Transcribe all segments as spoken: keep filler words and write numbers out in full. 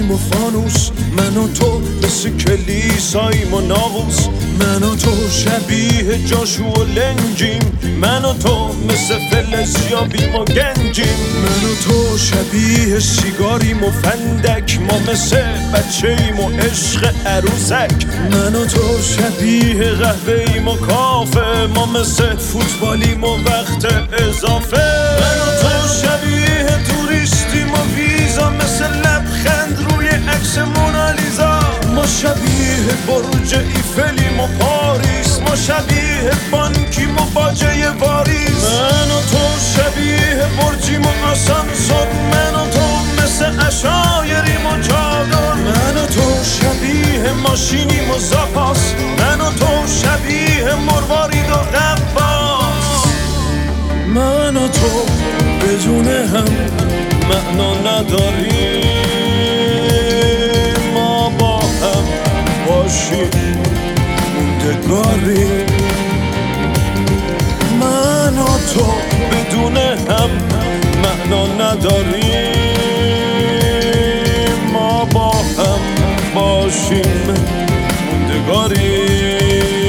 و فانوس، من و تو مثل کلیساییم و ناقوس. من و تو شبیه جاشو و لنجیم، من و تو مثل فلزیابیم و گنجیم. من و تو شبیه سیگاریم و فندک، ما مثل بچه‌ایم و عشق عروسک. من و تو شبیه قهوه‌ایم و کافه، ما مثل فوتبالیم و وقت اضافه. من و تو شبیه توریستیم و ویزا، مثل لبخند روی عکس مونالیزا. ما شبیه برج ایفلیم و پاریس، ما شبیه بانکیم و باجه واریس. من و تو شبیه برجیم و آسانسور، من و تو مثل عشایریم و چادر. من و تو شبیه ماشینیم و زاپاس، من و تو شبیه مروارید و غواص. من و تو بدون هم معنا نداریم، ما با هم باشیم موندگاریم. من و تو بدون هم معنا نداریم، ما با هم باشیم موندگاریم.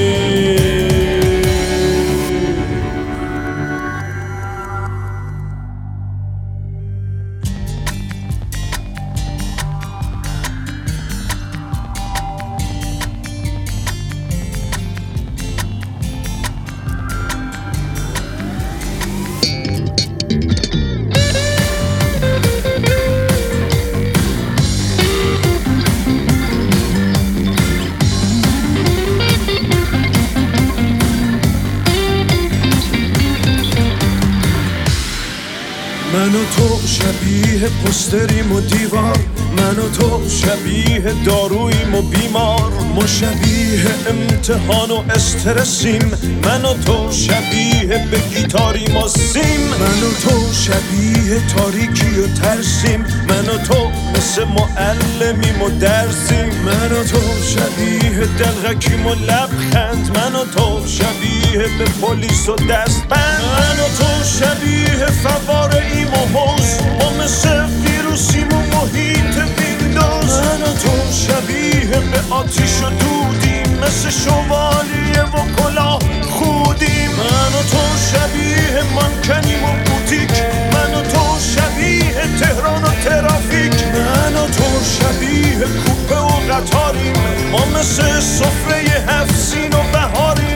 من و تو شبیه پستریم و دیوار، من و تو شبیه داروییم و بیمار. ما شبیه امتحان و استرسیم، من و تو شبیه به گیتاریم و سیم. من و تو شبیه تاریکی و ترسیم، من و تو مثل معلمیم و درسیم. من و تو شبیه دلغکیم و لبخند، من و تو شبیه به پلیس و دستبند. من و تو شبیه فواره‌ایم و حوض، ما مثل ویروسیم و محیط ویندوز. من و تو شبیه به آتیش و دودیم، مثل شوالیه و کلاه خودیم. من و تو شبیه مانکنیم و بوتیک، من و تو شبیه تهران و ترافیک. من و تو شبیه کوپه و قطاریم، ما مثل سفره هفت سین و بهاریم.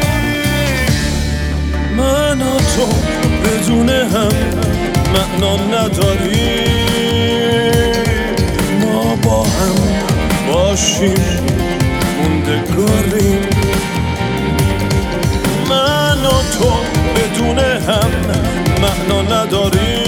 من و تو بدون هم معنا نداریم، ما با هم باشیم موندگاریم. من و تو بدون هم معنا نداریم،